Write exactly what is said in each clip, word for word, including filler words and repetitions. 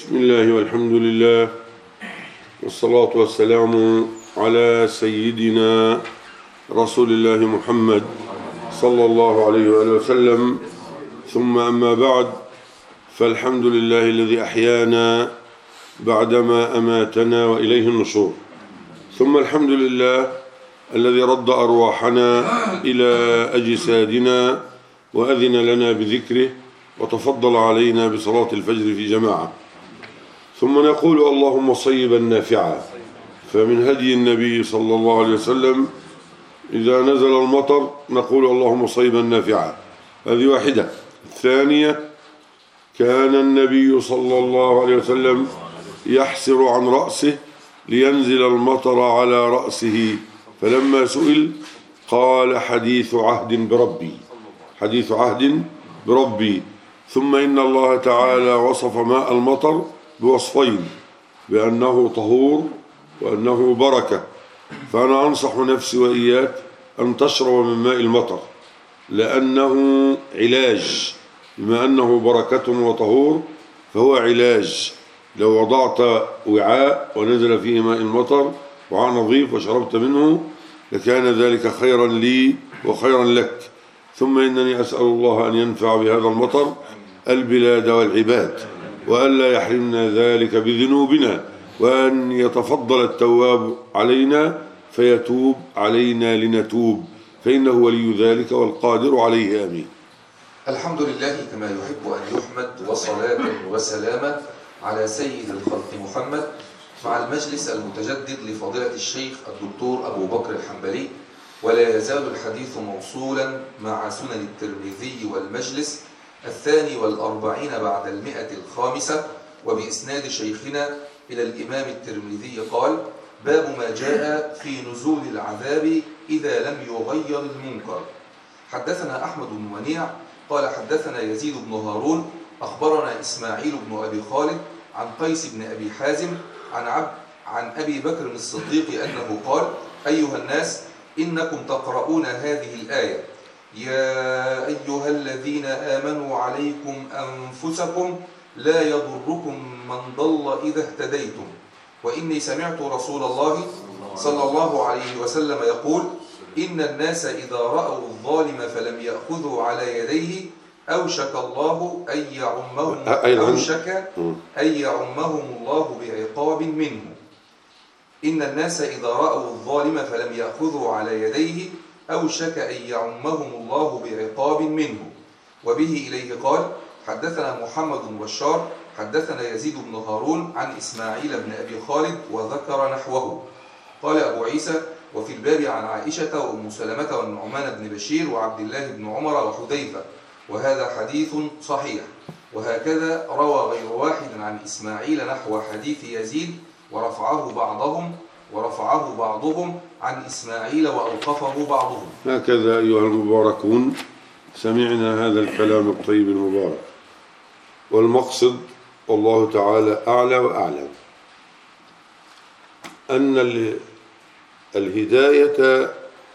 بسم الله والحمد لله والصلاة والسلام على سيدنا رسول الله محمد صلى الله عليه وآله وسلم. ثم أما بعد، فالحمد لله الذي أحيانا بعدما أماتنا وإليه النشور. ثم الحمد لله الذي رد أرواحنا إلى أجسادنا وأذن لنا بذكره وتفضل علينا بصلاة الفجر في جماعة. ثم نقول اللهم صيبا نافعا، فمن هدي النبي صلى الله عليه وسلم إذا نزل المطر نقول اللهم صيبا نافعا. هذه واحدة. الثانية، كان النبي صلى الله عليه وسلم يحسر عن رأسه لينزل المطر على رأسه، فلما سئل قال حديث عهد بربي، حديث عهد بربي. ثم إن الله تعالى وصف ماء المطر بوصفين، بأنه طهور وأنه بركة. فأنا أنصح نفسي وإياك أن تشرب من ماء المطر، لأنه علاج. بما أنه بركة وطهور فهو علاج. لو وضعت وعاء ونزل فيه ماء المطر، وعاء نظيف، وشربت منه لكان ذلك خيرا لي وخيرا لك. ثم إنني أسأل الله أن ينفع بهذا المطر البلاد والعباد، وألا يحرمنا ذلك بذنوبنا، وأن يتفضل التواب علينا فيتوب علينا لنتوب، فإنه ولي ذلك والقادر عليه. آمين. الحمد لله كما يحب أن يحمد، وصلاة وسلاما على سيد الخلق محمد، مع المجلس المتجدد لفضيلة الشيخ الدكتور أبو بكر الحنبلي. ولا يزال الحديث موصولا مع سنن الترمذي والمجلس الثاني والأربعين بعد المئة الخامسة، وبإسناد شيخنا إلى الإمام الترمذي قال: باب ما جاء في نزول العذاب إذا لم يغير المنكر. حدثنا أحمد بن منيع قال حدثنا يزيد بن هارون أخبرنا إسماعيل بن أبي خالد عن قيس بن أبي حازم عن عبد عن أبي بكر الصديق أنه قال: أيها الناس، إنكم تقرؤون هذه الآية: يا أيها الذين آمنوا عليكم أنفسكم لا يضركم من ضل إذا اهتديتم، وإني سمعت رسول الله صلى الله عليه وسلم يقول: إن الناس إذا رأوا الظالم فلم يأخذوا على يديه أوشك الله أن يعمهم أوشك أن يعمهم الله بعقاب منه. إن الناس إذا رأوا الظالم فلم يأخذوا على يديه أوشك أن يعمهم الله بعقاب منه. وبه إليه قال: حدثنا محمد بن بشار حدثنا يزيد بن هارون عن إسماعيل بن أبي خالد وذكر نحوه. قال أبو عيسى: وفي الباب عن عائشة وأم سلمة والنعمان بن بشير وعبد الله بن عمر وحذيفة، وهذا حديث صحيح. وهكذا روى غير واحد عن إسماعيل نحو حديث يزيد، ورفعه بعضهم ورفعه بعضهم عن إسماعيل وأوقفه بعضهم. هكذا أيها المباركون سمعنا هذا الكلام الطيب المبارك، والمقصد والله تعالى أعلى وأعلم أن الهداية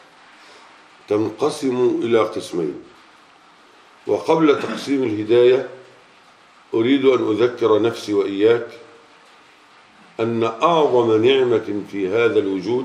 تنقسم إلى قسمين. وقبل تقسيم الهداية أريد أن أذكر نفسي وإياك أن أعظم نعمة في هذا الوجود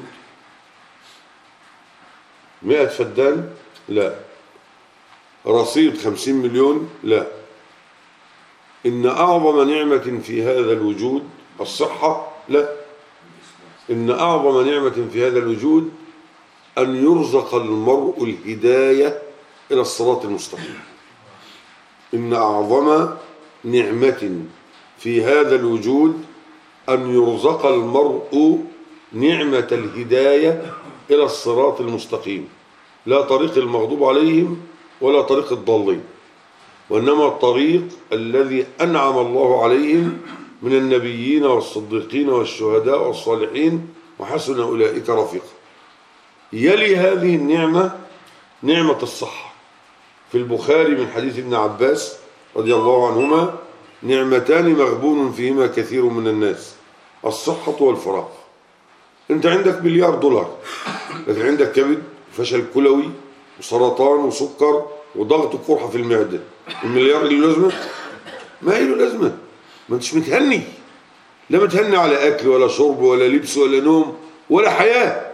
مئة فدان؟ لا. رصيد خمسين مليون؟ لا. إن أعظم نعمة في هذا الوجود الصحة؟ لا. إن أعظم نعمة في هذا الوجود أن يرزق المرء الهداية إلى الصراط المستقيم. إن أعظم نعمة في هذا الوجود أن يرزق المرء نعمة الهداية إلى الصراط المستقيم، لا طريق المغضوب عليهم ولا طريق الضالين، وإنما الطريق الذي أنعم الله عليهم من النبيين والصديقين والشهداء والصالحين وحسن أولئك رفيقا. يلي هذه النعمة نعمة الصحة. في البخاري من حديث ابن عباس رضي الله عنهما: نعمتان مغبون فيهما كثير من الناس، الصحة والفراغ. انت عندك مليار دولار، لكن عندك كبد وفشل كلوي وسرطان وسكر وضغط وقرحة في المعدة، المليار له لازمة؟ ما له لازمة. ما انتش متهني، لا متهني على أكل ولا شرب ولا لبس ولا نوم ولا حياة.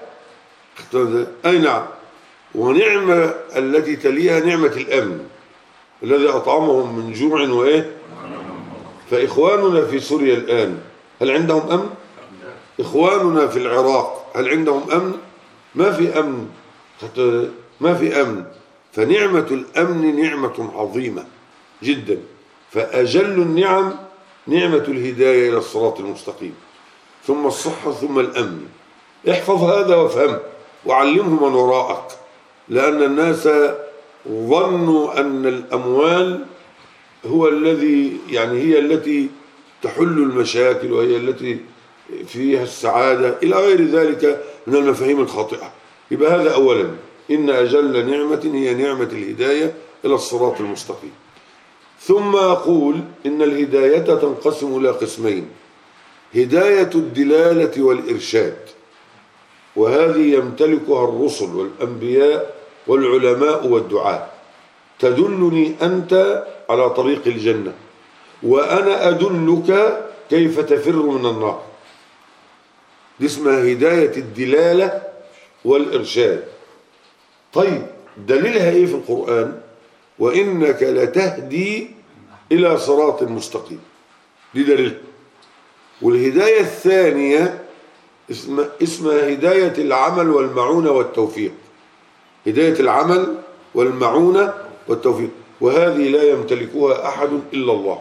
أي نعم. ونعمة التي تليها نعمة الأمن الذي أطعمهم من جوع وإيه. فإخواننا في سوريا الآن هل عندهم أمن؟ إخواننا في العراق هل عندهم أمن؟ ما في أمن، ما في أمن. فنعمة الأمن نعمة عظيمة جدا. فأجل النعم نعمة الهداية إلى الصراط المستقيم، ثم الصحة، ثم الأمن. احفظ هذا وافهم وعلمه من وراءك، لأن الناس ظنوا أن الأموال هو الذي يعني هي التي تحل المشاكل وهي التي فيها السعادة إلى غير ذلك من المفاهيم الخاطئة. يبقى هذا أولا، إن أجل نعمة هي نعمة الهداية إلى الصراط المستقيم. ثم أقول إن الهداية تنقسم إلى قسمين: هداية الدلالة والإرشاد، وهذه يمتلكها الرسل والأنبياء والعلماء والدعاء. تدلني أنت على طريق الجنة وأنا أدلك كيف تفر من النار. دي اسمها هداية الدلالة والإرشاد. طيب دليلها إيه في القرآن؟ وإنك لتهدي إلى صراط مستقيم، دي دليلها. والهداية الثانية اسمها, اسمها هداية العمل والمعونة والتوفيق. هداية العمل والمعونة والتوفيق، وهذه لا يمتلكها أحد إلا الله.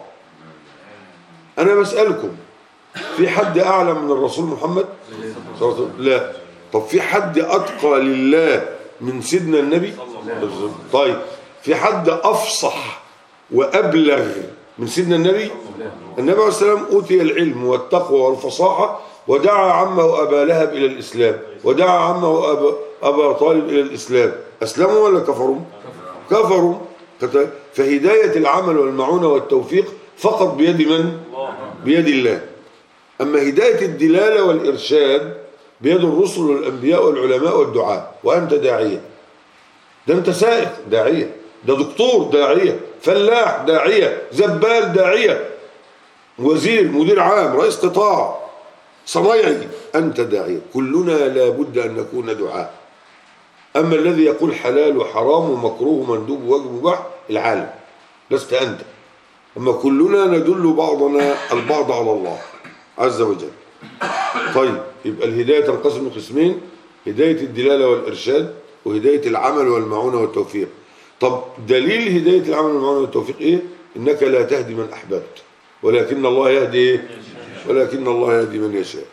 أنا بسألكم، في حد أعلم من الرسول محمد صلى الله عليه وسلم؟ لا. طب في حد أتقى لله من سيدنا النبي؟ طيب في حد أفصح وأبلغ من سيدنا النبي؟ النبي عليه الصلاة والسلام أوتي العلم والتقوى والفصاحة، ودعا عمه أبا لهب إلى الإسلام، ودعا عمه أبا, أبا طالب إلى الإسلام. أسلموا ولا كفروا؟ كفروا. فهداية العمل والمعونة والتوفيق فقط بيد من؟ بيد الله. أما هداية الدلالة والإرشاد بيد الرسل والأنبياء والعلماء والدعاء. وأنت داعية، ده أنت سائق داعية، ده دكتور داعية، فلاح داعية، زبال داعية، وزير، مدير عام، رئيس قطاع، صنايعي، أنت داعية. كلنا لا بد أن نكون دعاء. أما الذي يقول حلال وحرام ومكروه ومندوب وواجب ومباح العالم، لست أنت. أما كلنا ندل بعضنا البعض على الله عز وجل. طيب يبقى الهداية تنقسم لقسمين: هداية الدلالة والإرشاد، وهداية العمل والمعونة والتوفيق. طب دليل هداية العمل والمعونة والتوفيق إيه؟ إنك لا تهدي من أحببت ولكن الله يهدي إيه؟ ولكن الله يهدي من يشاء.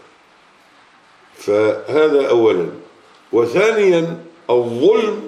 فهذا أولا. وثانيا، الظلم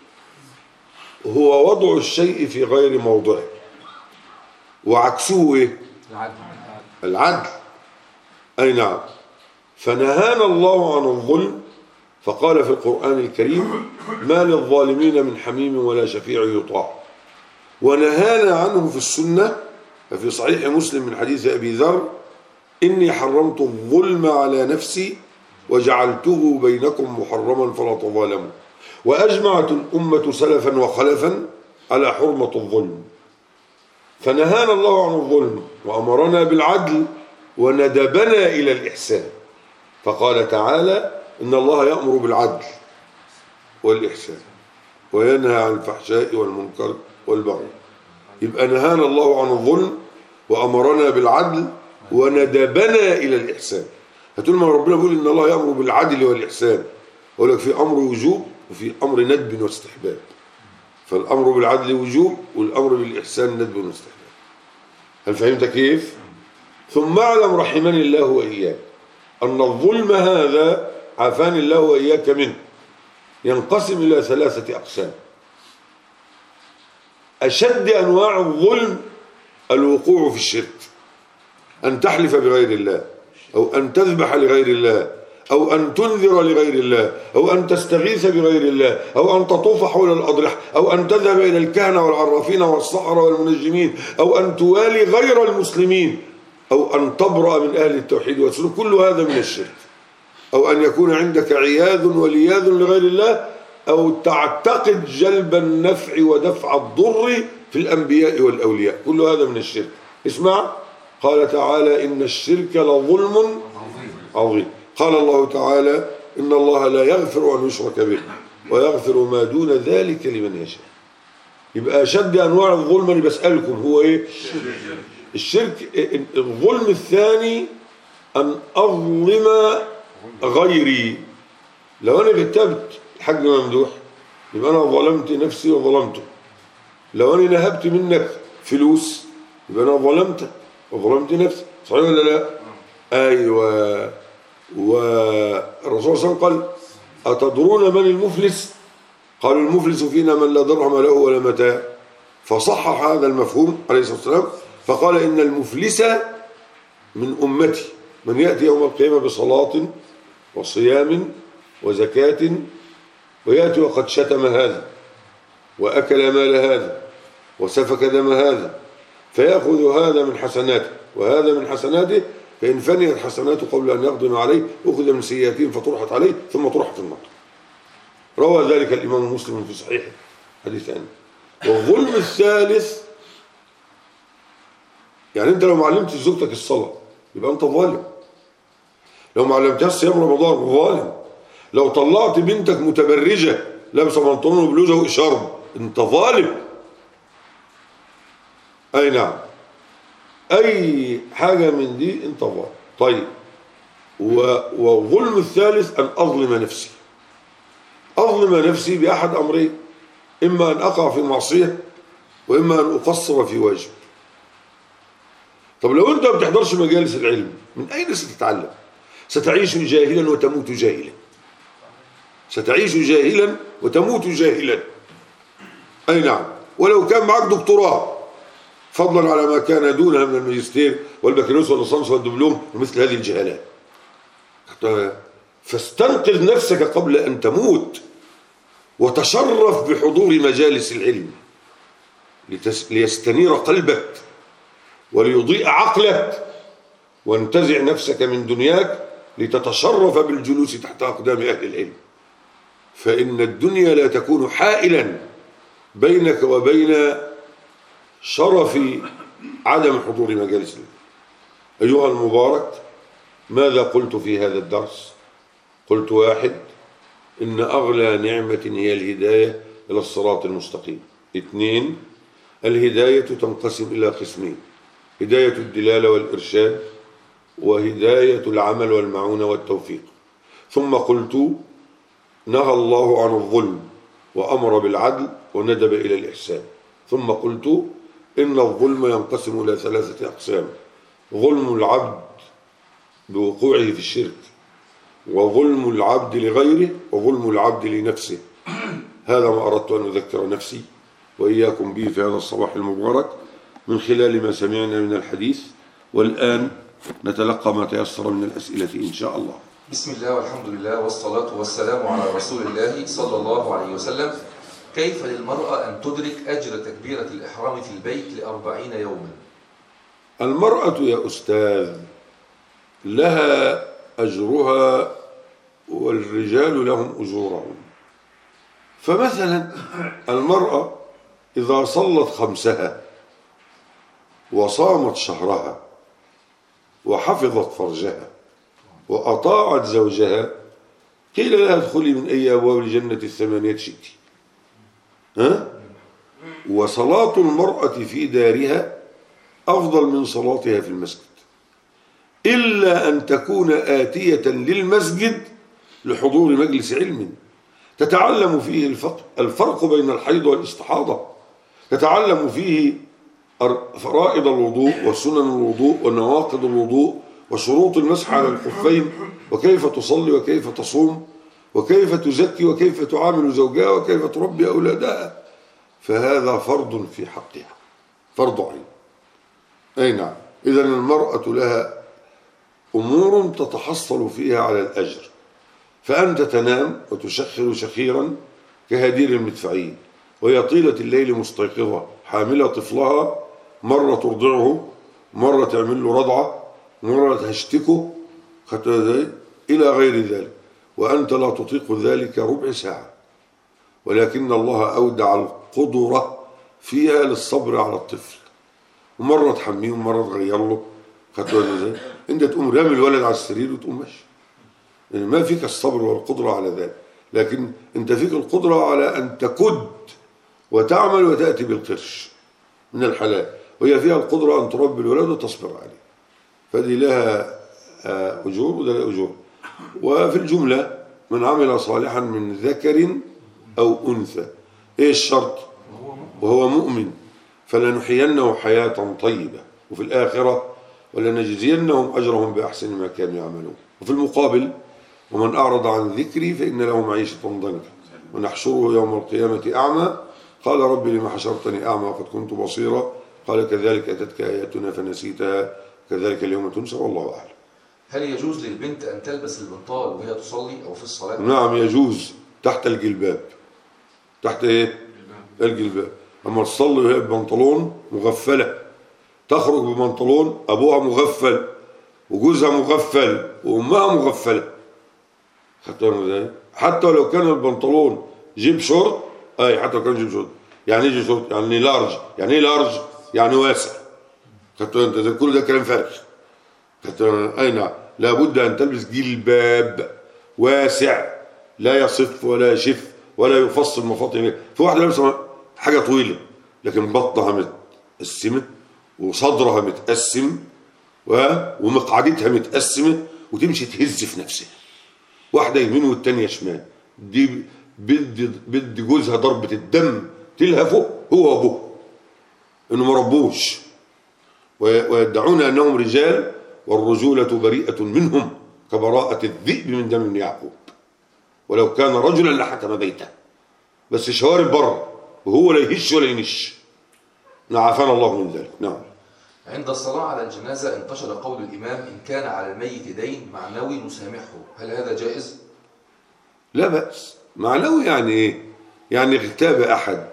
هو وضع الشيء في غير موضعه، وعكسه إيه؟ العدل. العدل. أي نعم. فنهانا الله عن الظلم، فقال في القرآن الكريم: ما للظالمين من حميم ولا شفيع يطاع. ونهانا عنه في السنة، ففي صحيح مسلم من حديث أبي ذر: إني حرمت الظلم على نفسي وجعلته بينكم محرما فلا تظالموا. وأجمعت الأمة سلفا وخلفا على حرمة الظلم. فنهانا الله عن الظلم وأمرنا بالعدل وندبنا إلى الإحسان. فقال تعالى: إن الله يأمر بالعدل والإحسان وينهى عن الفحشاء والمنكر والبغي. يبقى نهانا الله عن الظلم وأمرنا بالعدل وندبنا إلى الإحسان. هتقول ما ربنا بيقول إن الله يأمر بالعدل والإحسان، أقول لك في أمر وجوب وفي أمر ندب واستحباب. فالأمر بالعدل وجوب والأمر بالإحسان ندب واستحباب. هل فهمت كيف؟ ثم اعلم رحمني الله وإياك أن الظلم هذا عافاني الله وإياك منه ينقسم إلى ثلاثة أقسام. أشد أنواع الظلم الوقوع في الشرك، أن تحلف بغير الله، أو أن تذبح لغير الله، أو أن تنذر لغير الله، أو أن تستغيث بغير الله، أو أن تطوف حول الأضرحة، أو أن تذهب إلى الكهنة والعرافين والسحرة والمنجمين، أو أن توالي غير المسلمين، أو أن تبرأ من أهل التوحيد والسلوك. كل هذا من الشرك. أو أن يكون عندك عياذ ولياذ لغير الله، أو تعتقد جلب النفع ودفع الضر في الأنبياء والأولياء. كل هذا من الشرك. اسمع: قال تعالى إن الشرك لظلم عظيم. قال الله تعالى إن الله لا يغفر أن يشرك به ويغفر ما دون ذلك لمن يشاء. يبقى أشد أنواع الظلم اللي بسألكم هو إيه؟ الشرك. الظلم الثاني أن أظلم غيري. لو أنا كتبت الحاج ممدوح يبقى أنا ظلمت نفسي وظلمته. لو أنا نهبت منك فلوس يبقى أنا ظلمتك وظلمت نفسي. صحيح ولا لا؟ أيوة. والرسول صلى الله عليه وسلم قال أتدرون من المفلس؟ قالوا المفلس فينا من لا درهم له ولا متاع. فصحح هذا المفهوم عليه الصلاة والسلام فقال إن المفلس من أمتي من يأتي يوم القيامة بصلاة وصيام وزكاة ويأتي وقد شتم هذا وأكل مال هذا وسفك دم هذا فيأخذ هذا من حسناته وهذا من حسناته فإن فنيت حسناته قبل أن يقدم عليه أخذ من سيئاتهم فطرحت عليه ثم طرحت في النار. روى ذلك الإمام مسلم في صحيحه حديث عنه. والظلم الثالث يعني أنت لو ما علمتش زوجتك الصلاة يبقى أنت ظالم. لو ما علمتهاش صيام رمضان ظالم. لو طلعت بنتك متبرجة لابسة بنطلون وبلوزة وإشارب أنت ظالم. أي نعم. أي حاجة من دي أنت ظالم. طيب. والظلم الثالث أن أظلم نفسي. أظلم نفسي بأحد أمرين إما أن أقع في معصية وإما أن أقصر في واجب. طب لو أنت ما بتحضرش مجالس العلم من أين ستتعلم؟ ستعيش جاهلا وتموت جاهلا. ستعيش جاهلا وتموت جاهلا. أي نعم. ولو كان معك دكتوراه فضلا على ما كان دونها من الماجستير والبكالوريوس والليسانس والدبلوم ومثل هذه الجهالات. فاستنقذ نفسك قبل أن تموت وتشرف بحضور مجالس العلم ليستنير قلبك وليضيء عقلك وانتزع نفسك من دنياك لتتشرف بالجلوس تحت أقدام أهل العلم. فإن الدنيا لا تكون حائلا بينك وبين شرف عدم حضور مجالس العلم. أيها المبارك ماذا قلت في هذا الدرس؟ قلت واحد إن أغلى نعمة هي الهداية إلى الصراط المستقيم. اثنين الهداية تنقسم إلى قسمين هداية الدلالة والإرشاد وهداية العمل والمعونة والتوفيق. ثم قلت نهى الله عن الظلم وأمر بالعدل وندب إلى الإحسان. ثم قلت إن الظلم ينقسم إلى ثلاثة أقسام: ظلم العبد بوقوعه في الشرك وظلم العبد لغيره وظلم العبد لنفسه. هذا ما أردت أن أذكر نفسي وإياكم به في هذا الصباح المبارك من خلال ما سمعنا من الحديث. والآن نتلقى ما تيسر من الأسئلة إن شاء الله. بسم الله والحمد لله والصلاة والسلام على رسول الله صلى الله عليه وسلم. كيف للمرأة أن تدرك أجر تكبيرة الإحرام في البيت لأربعين يوما؟ المرأة يا أستاذ لها أجرها والرجال لهم أجورهم. فمثلا المرأة إذا صلت خمسها وصامت شهرها وحفظت فرجها وأطاعت زوجها قيل لها ادخلي من أي أبواب الجنة الثمانية شئت. ها؟ وصلاة المرأة في دارها أفضل من صلاتها في المسجد إلا أن تكون آتية للمسجد لحضور مجلس علم تتعلم فيه الفرق بين الحيض والاستحاضة، تتعلم فيه فرائض الوضوء وسنن الوضوء ونواقض الوضوء وشروط المسح على الخفين وكيف تصلي وكيف تصوم وكيف تزكي وكيف تعامل زوجها وكيف تربي أولادها. فهذا فرض في حقها، فرض عين. أي نعم. إذن المرأة لها أمور تتحصل فيها على الأجر. فأنت تنام وتشخر شخيرا كهدير المدفعين وهي طيلة الليل مستيقظة حاملة طفلها، مرة ترضعه، مرة تعمل له رضعة، مرة تهشتكه إلى غير ذلك، وأنت لا تطيق ذلك ربع ساعة. ولكن الله أودع القدرة فيها للصبر على الطفل، ومرة تحميه ومرة تغير له خدت بالك ازاي؟ انت تقوم رامي الولد على السرير وتقوم ماشي، يعني ما فيك الصبر والقدره على ذلك، لكن انت فيك القدره على ان تكد وتعمل وتاتي بالقرش من الحلال، وهي فيها القدره ان تربي الولد وتصبر عليه، فدي لها اجور وده لها اجور. وفي الجمله من عمل صالحا من ذكر او انثى، ايه الشرط؟ وهو مؤمن فلنحيينه حياه طيبه وفي الاخره ولنجزينهم اجرهم باحسن ما كانوا يعملون. وفي المقابل ومن اعرض عن ذكري فان له معيشه ضنكا ونحشره يوم القيامه اعمى قال رب لم حشرتني اعمى وقد كنت بصيرا قال كذلك اتتك اياتنا فنسيتها كذلك اليوم تنسى والله اعلم. هل يجوز للبنت ان تلبس البنطال وهي تصلي او في الصلاه؟ نعم يجوز، تحت الجلباب. تحت ايه؟ الجلباب. اما تصلي وهي ببنطلون مغفله، تخرج ببنطلون ابوها مغفل وجوزها مغفل وامها مغفله، خدت بالك ازاي؟ حتى لو كان البنطلون جيب شورت، اي حتى لو كان جيب شورت، يعني ايه جيب شورت؟ يعني لارج، يعني ايه لارج؟ يعني واسع، خدت بالك ازاي؟ كل ده كلام فارغ، خدت بالك؟ اي نعم، لابد ان تلبس جلباب واسع لا يصف ولا يشف ولا يفصل مفاطن. في واحده لابسه حاجه طويله لكن بطنها متقسمه وصدرها متقسم ومقعدتها متقسمه وتمشي تهز في نفسها، واحده يمين والتانيه شمال، دي بدي بدي جوزها ضربه الدم تلهفه هو وابوه انه ما ربوش، ويدعون انهم رجال والرجوله بريئه منهم كبراءه الذئب من دم ابن يعقوب، ولو كان رجلا لحكم بيته، بس شوارب بره وهو لا يهش ولا ينش، عافانا الله من ذلك. نعم. عند الصلاة على الجنازة انتشر قول الإمام إن كان على الميت دين معنوي نسامحه، هل هذا جائز؟ لا بأس. معنوي يعني إيه؟ يعني اغتاب أحد،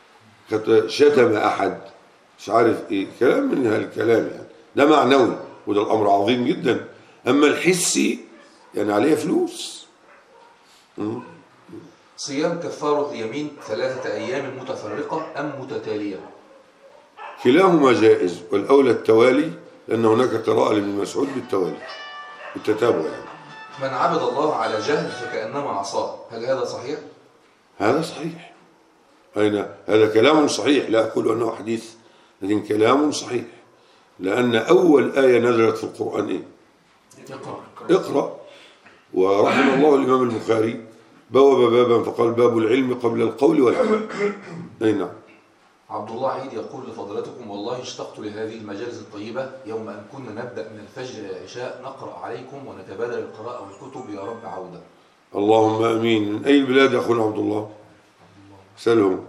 شتم أحد، مش عارف إيه، كلام من هالكلام يعني، ده معنوي وده الأمر عظيم جدا. أما الحسي يعني عليه فلوس. م? صيام كفارة اليمين ثلاثة أيام متفرقة أم متتالية؟ كلاهما جائز، والأولى التوالي لأن هناك قراءة لابن مسعود بالتوالي بالتتابع يعني. من عبد الله على جهل فكأنما عصاه، هل هذا صحيح؟ هذا صحيح. أين هذا كلام صحيح، لا أقول أنه حديث لكن كلام صحيح، لأن أول آية نزلت في القرآن إيه؟ اقرأ. اقرأ. ورحم الله الإمام البخاري بوب بابا فقال باب العلم قبل القول والعمل. أي نعم. عبد الله عيد يقول لفضلاتكم والله اشتقت لهذه المجالس الطيبة يوم أن كنا نبدأ من الفجر إلى العشاء نقرأ عليكم ونتبادل القراءة والكتب، يا رب عودة. اللهم آمين. من أي البلاد يا أخونا عبد الله؟ سلهم.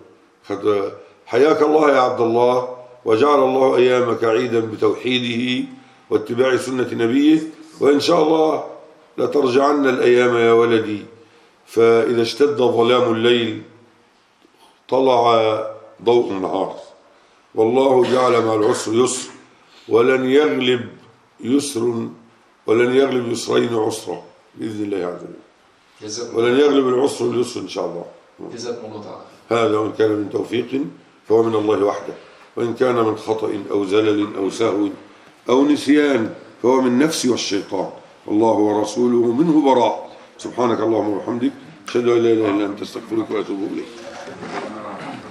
حياك الله يا عبد الله، وجعل الله أيامك عيدا بتوحيده واتباع سنة نبيه، وإن شاء الله لترجعن الأيام يا ولدي، فإذا اشتد ظلام الليل طلع ضوء النهار، والله جعل مع العسر يسر، ولن يغلب يسر ولن يغلب يسرين عسرا بإذن الله عز وجل، ولن يغلب العسر اليسر إن شاء الله. جزاكم الله تعالى. هذا وإن كان من توفيق فهو من الله وحده، وإن كان من خطأ أو زلل أو سهو أو نسيان فهو من نفسي والشيطان، الله ورسوله منه براء. سبحانك اللهم وبحمدك أشهد أن لا إله إلا أنت أستغفرك وأتوب إليك.